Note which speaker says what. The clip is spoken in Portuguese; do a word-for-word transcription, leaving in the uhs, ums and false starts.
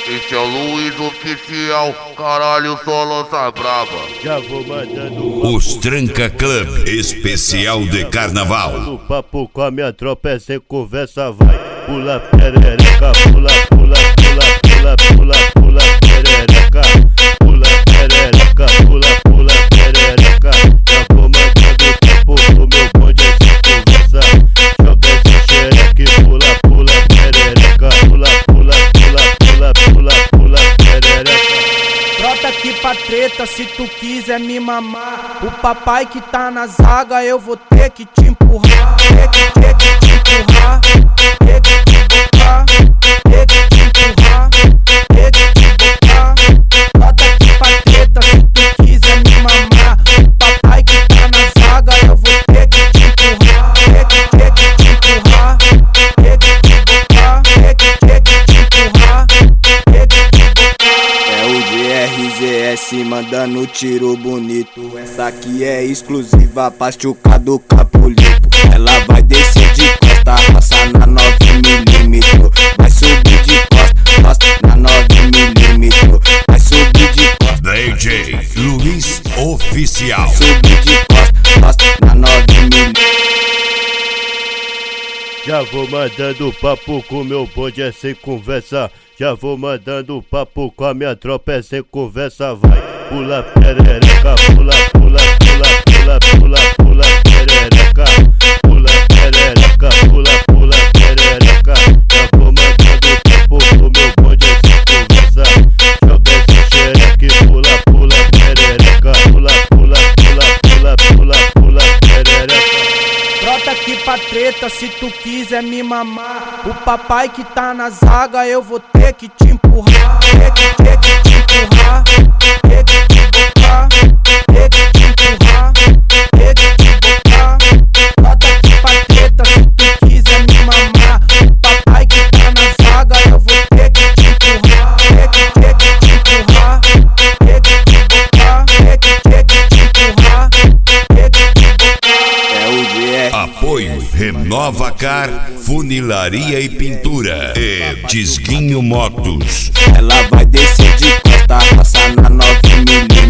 Speaker 1: Esse é o Luiz Oficial, caralho, só lança brava.
Speaker 2: Já vou mandando
Speaker 3: Os Tranca Club Especial de Carnaval.
Speaker 2: no papo com a minha tropa é sem conversa, vai. Pula perereca, pula, pula, pula, pula, pula, pula perereca. Pula perereca, pula, pula perereca. Já vou mandando papo pro meu bonde é sem conversa. Joga esse xereque, pula, pula perereca. Pula, pula, pula, pula, pula, pula perereca.
Speaker 4: Brota aqui pra treta, se tu quiser me mamar. O papai que tá na zaga, eu vou ter que te empurrar. Ter que, ter que te empurrar. Ter que te botar. Ter que te empurrar. Ter que te botar. Brota aqui pra treta, se tu quiser me mamar. O papai que tá na zaga, eu vou ter que te empurrar. Ter que, ter que te empurrar. Ter que te botar. Ter que, ter que te empurrar. Ter que te botar. É o G R Z S mandando tiro bonito. Essa aqui é exclusiva pra chuca do Capolito. Ela vai descer de costa, roça na nove milímetros. Vai subir de costa, costa na nove milímetros. Vai subir de costa,
Speaker 3: D J Luiz Oficial.
Speaker 4: subir de costa, costa na nove milímetros.
Speaker 2: Já vou mandando papo com meu bonde é sem conversa. Já vou mandando papo com a minha tropa é sem conversa, vai. Pula perereca, pula, pula, pula, pula, pula, pula perereca. Pula perereca, pula, pula perereca. Já vou mandando papo com meu bonde é sem conversa. Joga esse xereque, pula, pula perereca. Pula, pula, pula, pula, pula, pula perereca.
Speaker 4: Brota aqui pra treta, se tu quiser me mamar. O papai que tá na zaga, eu vou ter que te empurrar. Ter que, ter que te empurrar. Ter que te botar. Ter que te empurrar. Ter que te botar. Brota aqui pra treta, se tu quiser me mamar. O papai que tá na zaga, eu vou ter que te empurrar. Ter que, ter que te empurrar. Ter que te botar. Ter que, ter que te empurrar. Ter que te botar. É o G R.
Speaker 3: Apoio Renova Car, Funilaria e Pintura e Disquinho Motos.
Speaker 4: Ela vai descer de costa, roça na nove milímetros.